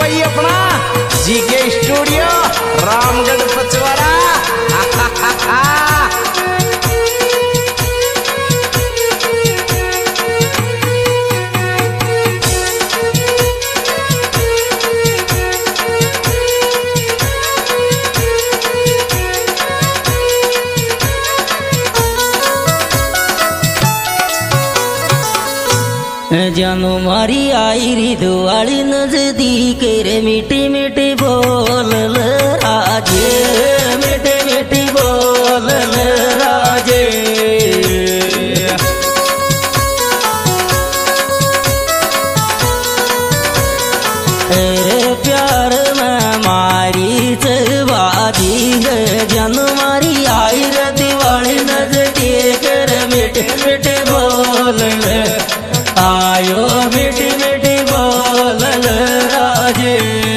वही अपना G K studio Ramgarh Pachwara. जानो मारी आई री दुआली नजदीक रे मीठी मीठी बोल राजे, मीठी मीठी बोल राजे। अरे प्यार में मारी चबाजी है, जानो मारी आई रे दिवाली नजदीक रे मीठी मीठी बोल आयो, मीठी मीठी बोल राजे।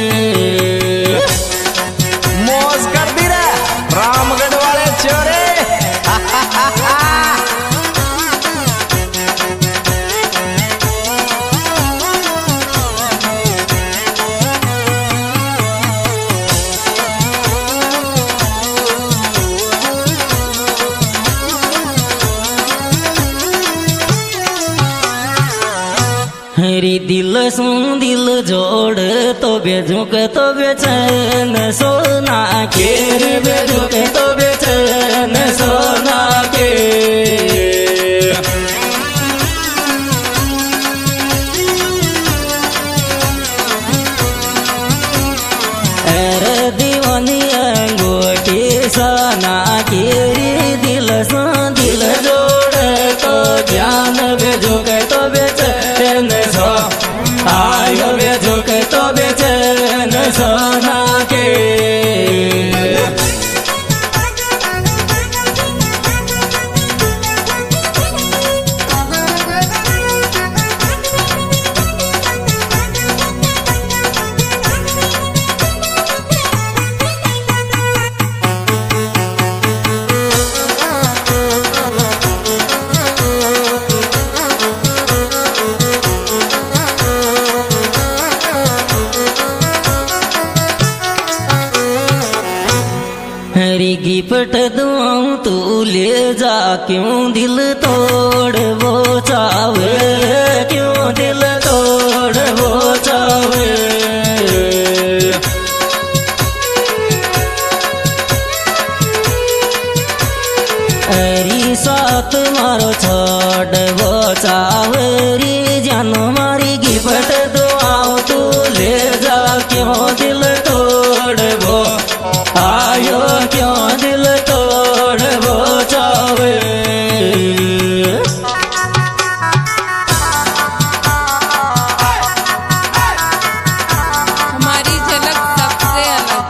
मौज कर दी रे रामगढ़ वाले चोरे। हरी दिल सुन दिल जोड़ तो बेझुक तो बेचैन सोना के, बेझुक तो बेचैन सोना के। अरे दीवानी अंगूठी सोना के, दिल सुन दिल जोड़ तो ज्ञान बेझुक तो बेचैन आयो, बेझुक तो बेचैन सोना के। हरी गिफ्ट दूँ तू ले जा, क्यों दिल तोड़ वो चावे, क्यों दिल तोड़ वो चावे। हरी साथ मारो छोड़ वो चावरी, जानो मारी गिफ्ट दूँ तू ले जा, क्यों दिल तोड़ वो आयो, क्यों दिल तोड़ वो चावे। हमारी झलक सबसे अलग।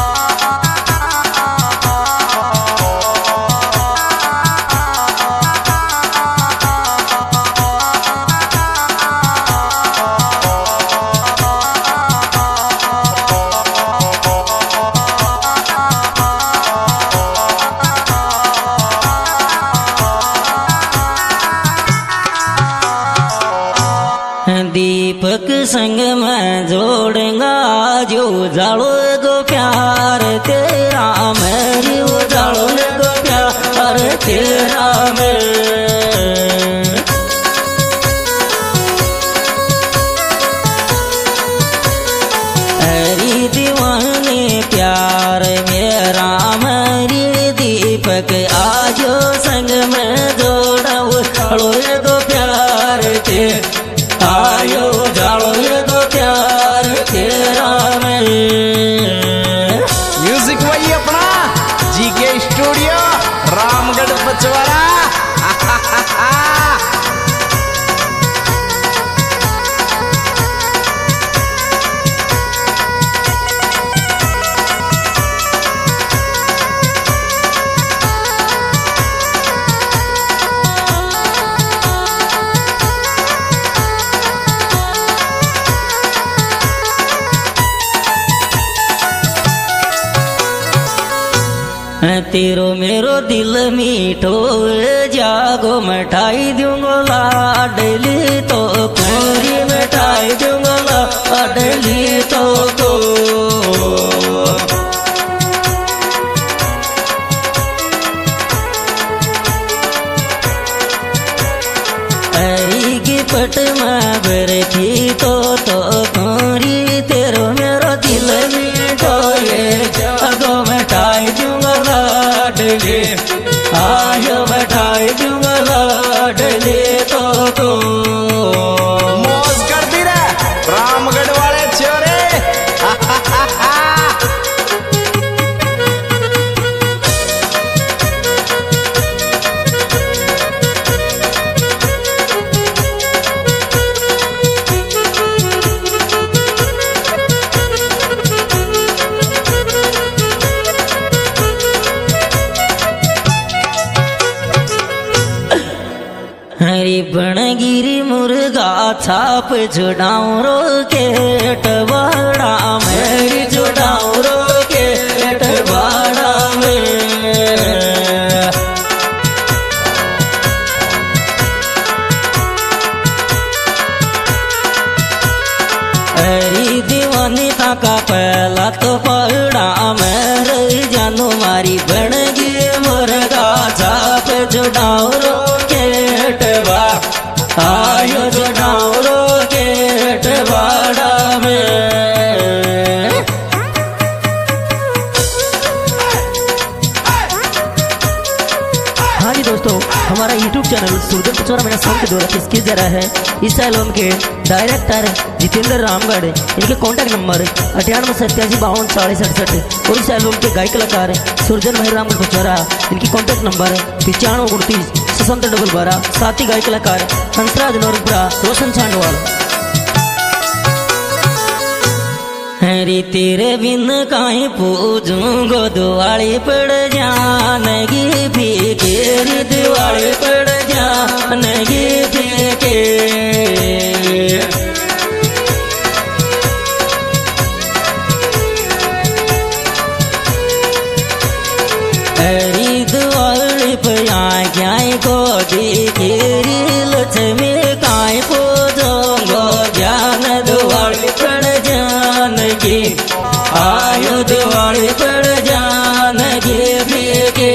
दीपक संग में जोड़ेगा जो जालो गो प्यार तेरा, मेरी वो जालो गो प्यार तेरा में। हरी दीवानी प्यार मेरा मेरी दीपक आजो संग में जोड़ा जालो गो प्यार तेरा, आयो जालो तो प्यार तेरा में। म्यूजिक वही अपना जीके स्टूडियो रामगढ़ पचवारा। तेरो मेरो दिल मीठो जागो मिठाई दूंगो लाडली तो पूरी मिठाई दूंगो लाडली तो खबर थी तो करी तेरो मेरो दिल में डोले जागो बैठाई दूंगा लाडले आयो बैठाई दूंगा लाडले तो मौज कर दी रे रामगढ़ वाले छोरे। हरी बनगिरी मुर्गा छाप जुड़ाऊं रोकेट वाड़ा मेरी जुड़ाऊं रोकेट वाड़ा में हरी दीवानी का पहला तो पड़ा मैं रही जानू मारी बनगिरी मुर्गा छाप जुड़ाऊं रोकेट आयो जुड़ाऊं रोकेट वाड़ा में। हाँ जी दोस्तों, हमारा YouTube चैनल सुरजन पिछोरा मेरा सॉन्ग के द्वारा किसकी जरा है। इस एल्बम के डायरेक्टर जितेंद्र रामगढ़, इनके कॉन्टैक्ट नंबर 9887524068 और इस एल्बम के गायक कलाकार सुरजन भाई रामगढ़ पिछोरा, इनकी कॉन्टैक्ट नंबर 9529 6712। साथ ही गायक कलाकार हंसराज नौरपुरा, रोशन छांडवाल। हरी तेरे बिन काई पूजूं गो दिवाली पड़ जानगी फीके दिवाली पड़ जानगी फीके हरी दिवाली पे क्या को दिखेरी लक्ष्मी काई पूजूंगो ज्ञान दिवाली पड़ जानगी आयो दिवाली पड़ जानगी फीके।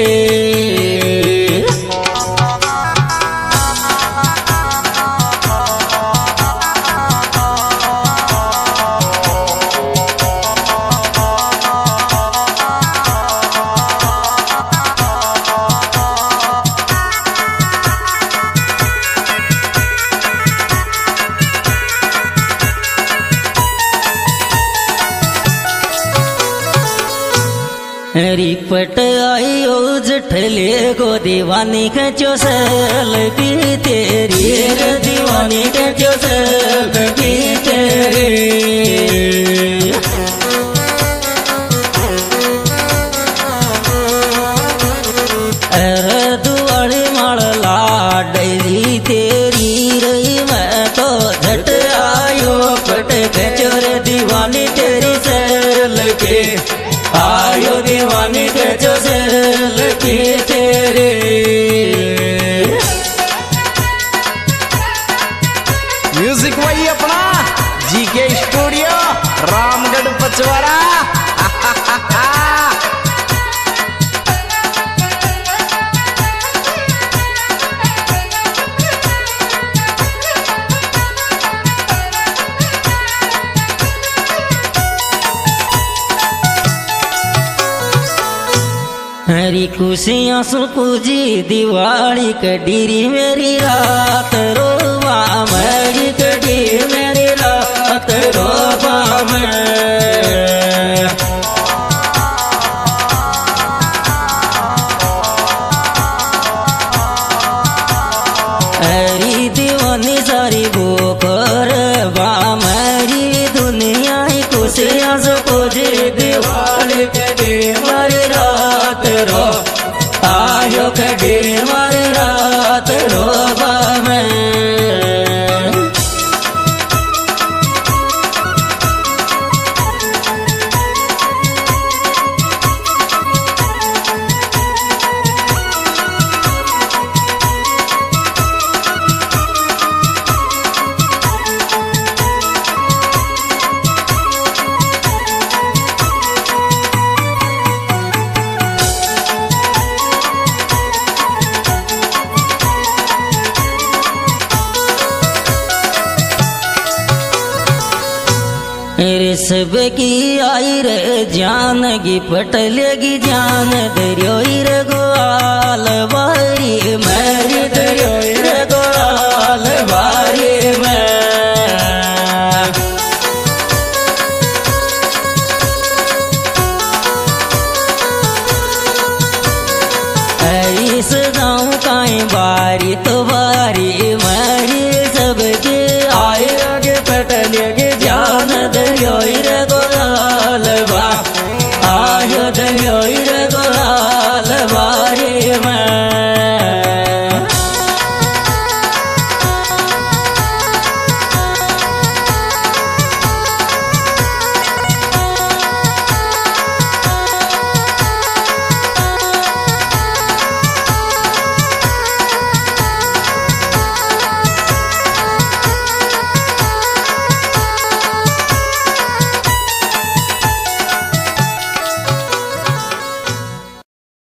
रिपट आई ओ जठले को दीवानी का चोसल पी तेरी रे दीवानी का चोसल पी तेरे अरे दुआली माल लाडली तेरी रही मैं तो झट आयो पट कचोर दीवानी तेरी सैल के आयो दीवानी के जो सैल की तेरे। म्यूजिक वही अपना जीके स्टूडियो रामगढ़ पचवाड़ा। हरी खुशियाँ सुपूजी दिवाली कडीरी मेरी रात रोवा मेरी कडी मेरी रात रोवा हरी दीवानी सारी बोकर बा मेरी दुनिया ही खुशियाँ सुपूजी दिवाली कडी मेरी रात रो आयो कडी मारी रात रोबा में। ऋषभ की आई रे जान की पटलेगी जान दरियोई रे गोवाल बारी मेरी दरियोई रे गोवाल बारी में ऐस जाऊं काई बारी तो बारी मेरी सबके आई रे पटलेगी